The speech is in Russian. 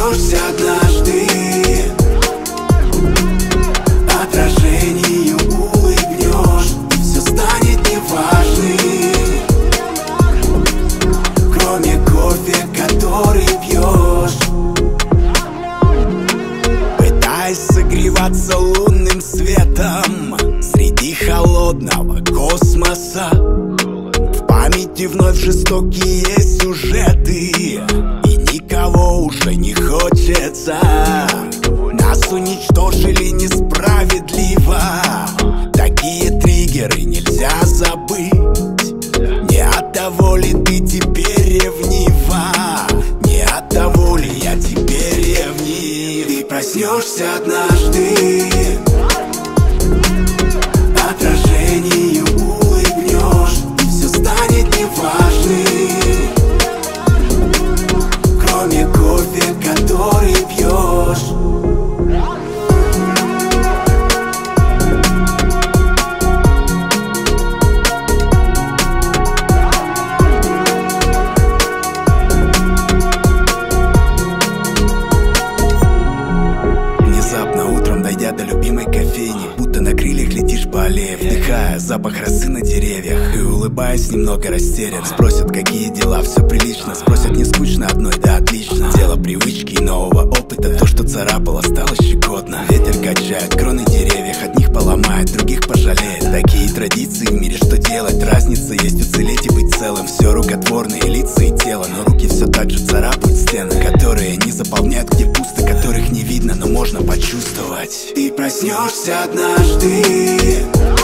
проснешься однажды, отражению улыбнешь, и все станет неважным, кроме кофе, который пьешь. Пытаясь согреваться лунным светом среди холодного космоса, в памяти вновь жестокие сюжеты, и никого уже не хочется. Нас уничтожили несправедливо, такие триггеры нельзя забыть. Не от того ли ты теперь ревнива, не от того ли я теперь ревнив. Ты проснешься однажды, отражению улыбнешь, и все станет неважным, кроме кофе, который пьешь. Внезапно утром, дойдя до любимой кофейни, будто на крыльях летишь по аллее, вдыхая запах росы на деревьях и улыбаясь немного растерян. Спросят, какие дела, все прилично. Спросят, не скучно одной, да отлично. Дело привычки и нового опыта, то, что царапало, стало щекотно. Ветер качает кроны деревьев, одних поломает, других пожалеет. Такие традиции в мире, что делать? Разница есть уцелеть и быть целым. Все рукотворные лица и тело, но руки все так же царапают стены, которые не заполняют, где пусто, которых не видно, но можно почувствовать. Ты проснешься однажды,